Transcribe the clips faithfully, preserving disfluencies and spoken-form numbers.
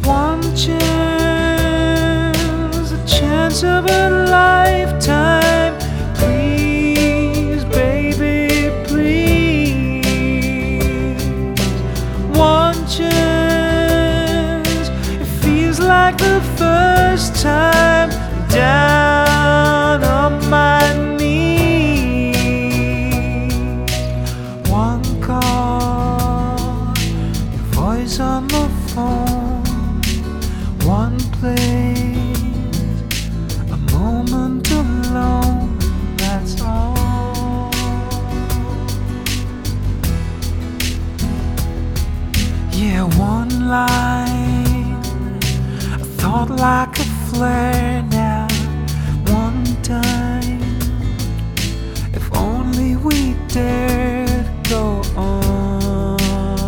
One chance, a chance of a lifetime. Please, baby, please. One chance, it feels like the first time. Down on my knees. One call, your voice on the phone. One place, a moment alone, that's all. Yeah, one line, a thought like a flare now. One time, if only we dared go on.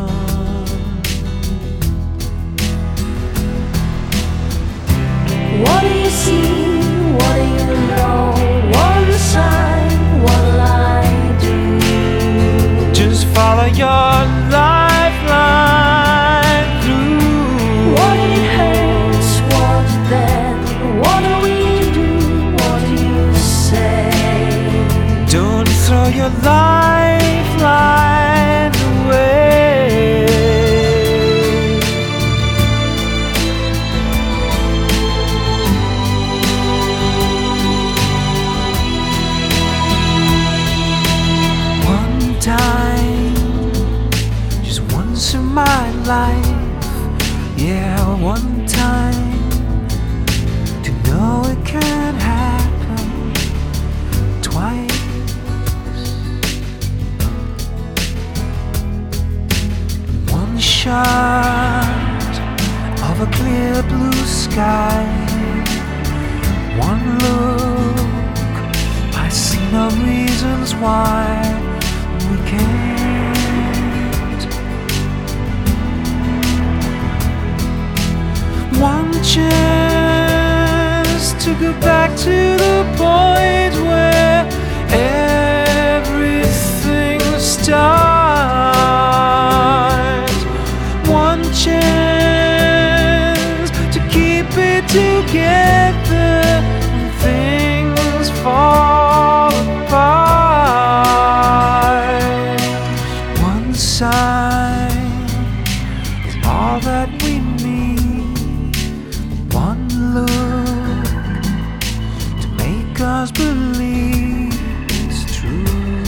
What do you see? What do you know? One sign, what'll I do? Just follow your lifeline through. What it hurts, what then? What do we do? What do you say? Don't throw your lifeline away. One time, just once in my life. Yeah, one time, to know it can happen twice. One shot of a clear blue sky. One look, I see no reasons why we can't. One chance to go back to the point where everything starts. One chance to keep it together when things fall apart. One sign is all that we need. One look to make us believe it's true.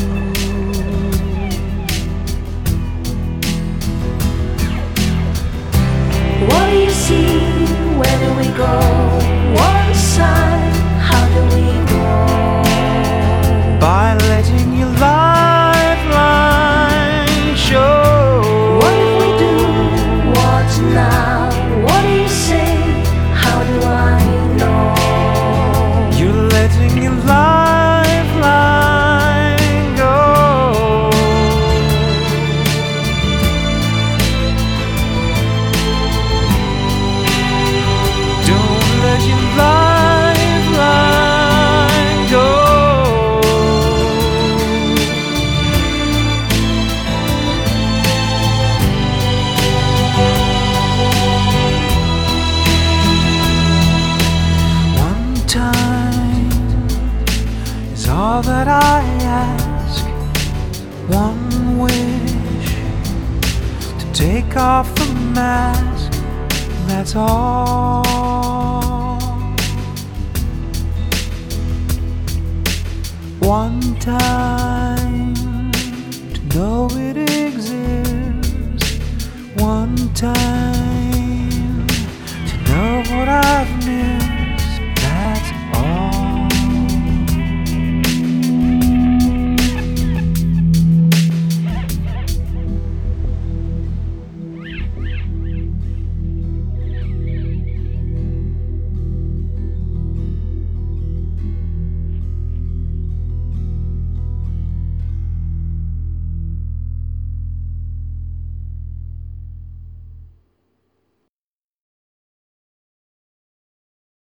What do you see? Where do we go? One sign, how do we grow? By letting your lifeline show. What if we do? What now? What do you say? How do I know? You're letting your lifeline go. Don't let your lifeline go. One time is all that I ask. One wish to take off the mask, that's all. One time to know it exists. One time